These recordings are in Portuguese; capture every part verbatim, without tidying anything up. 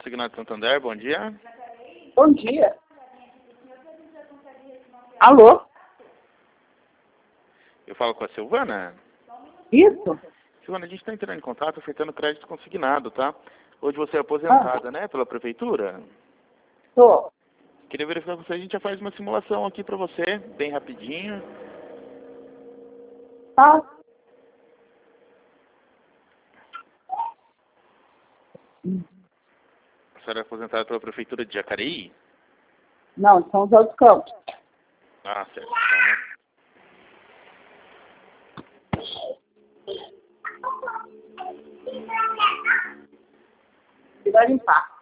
Consignado Santander, bom dia. Bom dia. Alô? Eu falo com a Silvana? Isso? Silvana, a gente está entrando em contato ofertando crédito consignado, tá? Hoje você é aposentada, ah. né, pela prefeitura? Tô. Queria verificar com você, a gente já faz uma simulação aqui para você, bem rapidinho. Tá. A senhora é aposentada pela prefeitura de Jacareí? Não, São José dos Campos. Ah, certo. Então, Você vai limpar.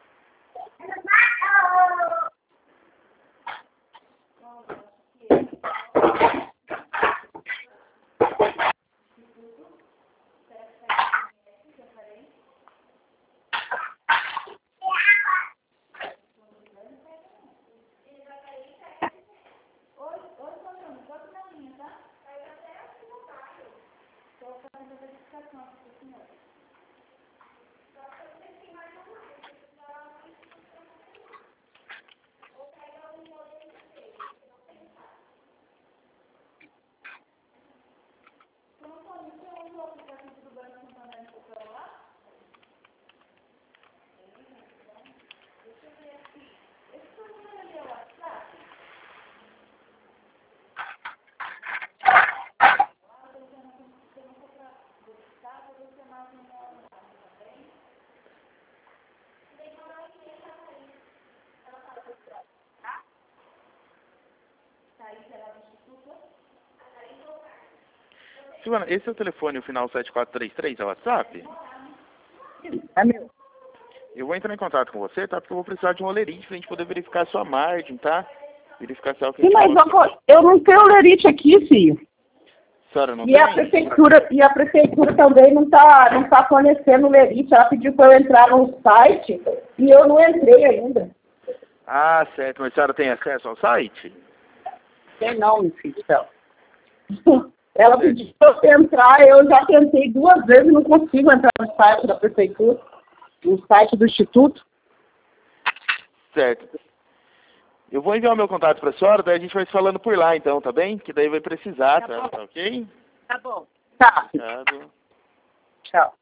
Silvana, esse é o telefone, o final sete quatro três três, é o WhatsApp? É meu. Eu vou entrar em contato com você, tá? Porque eu vou precisar de um olerite pra gente poder verificar a sua margem, tá? Verificar se é o que a Sim, gente mas coloca. eu, eu não tenho olerite aqui, filho. Senhora, não E tem? a prefeitura, e a prefeitura também não está não tá fornecendo olerite. Ela pediu para eu entrar no site e eu não entrei ainda. Ah, certo. Mas a senhora tem acesso ao site? Tem não, meu filho. Então. Ela pediu para eu entrar, eu já tentei duas vezes e não consigo entrar no site da prefeitura, no site do instituto. Certo. Eu vou enviar o meu contato para a senhora, daí a gente vai se falando por lá então, tá bem? Que daí vai precisar, tá, tá ok? Tá bom. Tá. Obrigado. Tchau.